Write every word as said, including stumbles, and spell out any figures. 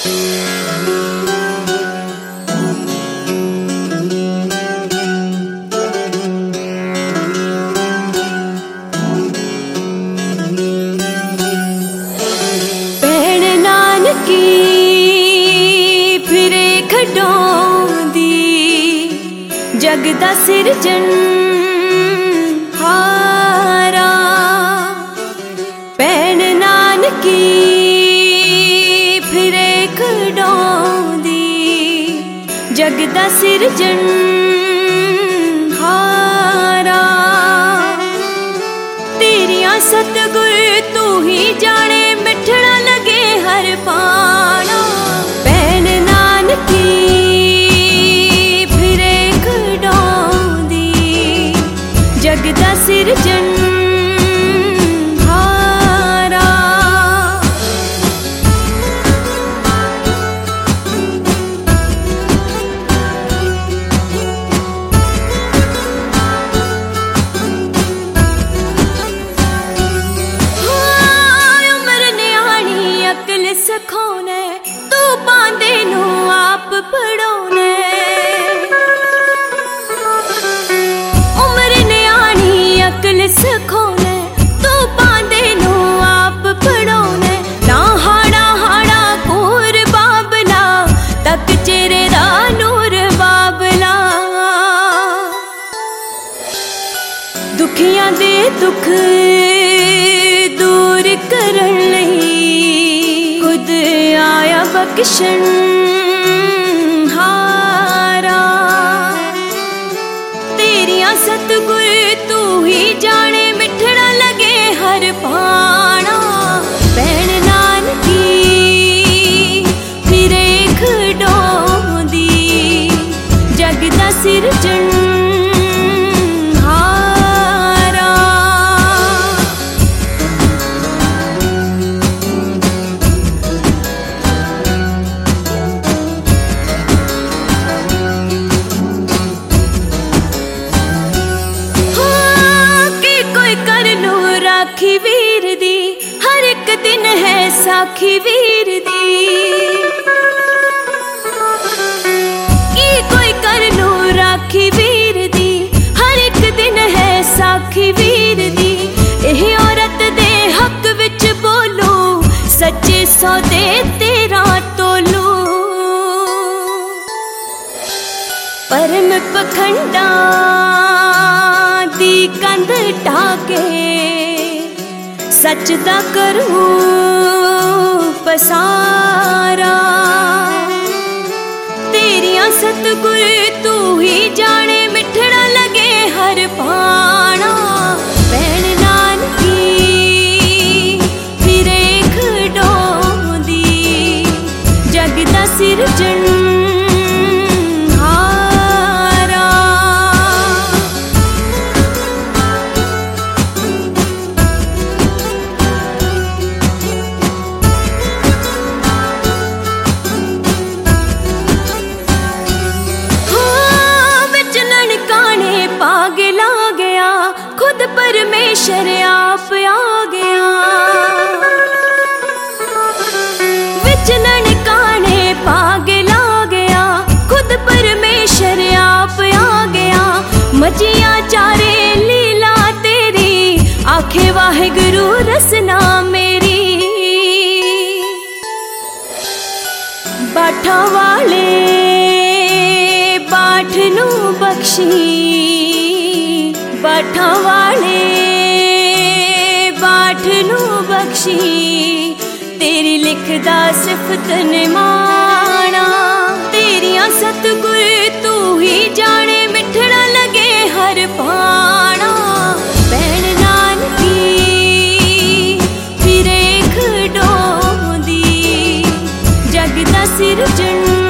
फिरे खडोंदी जग दा सिरजन हारा। भैन नानकी फिरे खडोंदी जग दा सिरजन हारा। तेरियां सतगुर तू ही जाने मिठड़ा लगे हर पाना। भैन नानकी फिरे खडोंदी जग दा सिरजन हारा। उम्र न्याणी अकल सखोने तू पांदे नू आप पढ़ोने। उम्र न्याणी अकल सखोने तू पांदे नू आप पढ़ोने। ना हाड़ा हाड़ा कोर बाबला तक चेहरे दा नूर बाबला। दुखियां दे दुख दूर करन लई खुद आया बख्शन हारा। तेरियां सतगुर तू ही जाने मिठड़ा लगे हर पाना। भैन नानकी फिरे खडोंदी जग दा सिरजन साखी वीर दी। हर एक दिन है साखी वीर दी। की कोई कर लो राखी वीर दी। हर एक दिन है साखी वीर दी। एह औरत दे हक विच बोलो सच्चे सौदे तेरा तोलू। परम पखंडा दी कंध ढाके सच दा करूं पसारा। तेरियां सतगुर तू ही जाने मिठड़ा लगे हर पाना। भैन नानकी फिरे खडोंदी जग दा सिरजन परमेश्वर आप आ गया। विच ननकाने पागल आ गया। खुद परमेश्वर आप आ गया। मचिया चारे लीला तेरी आखे वाहिगुरु रसना मेरी। बाठा वाले बाठ नू बख्शी। बाठा वाले बाठ नू बख्शी। तेरी लिखदा सिफत निमाना। तेरियां सतगुर तू ही जाने मिठड़ा लगे हर पाना। भैन नानकी फिरे खडोंदी जग दा सिरजन